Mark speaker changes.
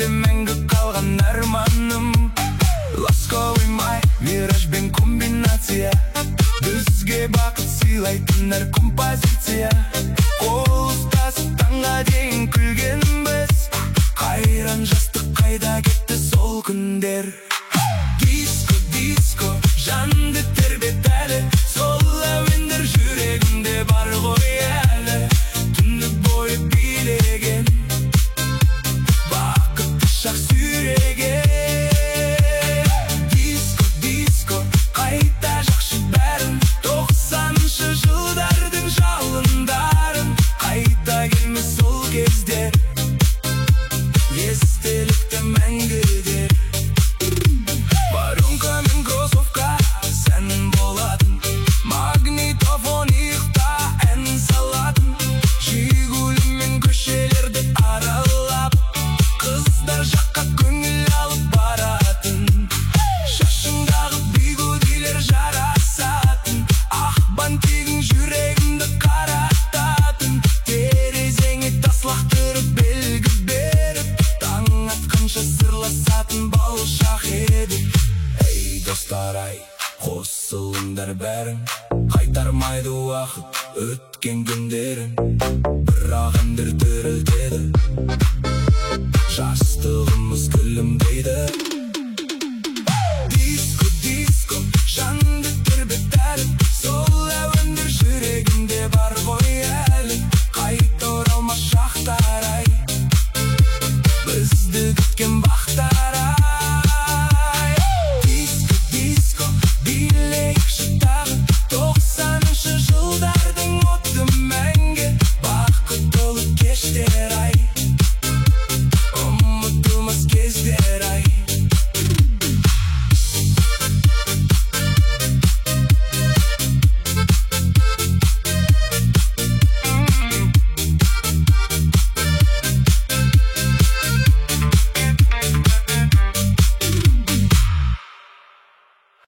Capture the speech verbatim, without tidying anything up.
Speaker 1: мәңгі қалған арманым. Ласковый май, мираж бен комбинация, бізге бақыт сыйлайтын әр композиция. Қол ұстасып таңға дейін күлгенбіз, қайран жастық қайда кетті сол күндер. Диско, диско, жанды тербет әлі, сол әуендер жүрегімде бар ғой әлі. Түні бойы билеген, бақытты шақ сүйреген. Диско, диско, қайта жақшы бәрін, тоқсаныншы жылдардың жалындарын. Қайта келме сол кездер, естелікті мәңгідер. Баронка мен кроссовка сәнін болатын, магнитофон иықта ән салатын. Жигули мен көшелерді аралап, қыздар жаққа көңіл алып баратын. Шашындағы бигудилер жарасатын, ақ бантигің жүрегімді қарататын. Терезеңе тас лақтырып белгі беріп, таң атқанша сырласатын бал шақ едік. Ей достар ай, қосылыңдар бәрің, қайтармайды уақыт өткен күндерін. Бірақ әндер тірілтеді жас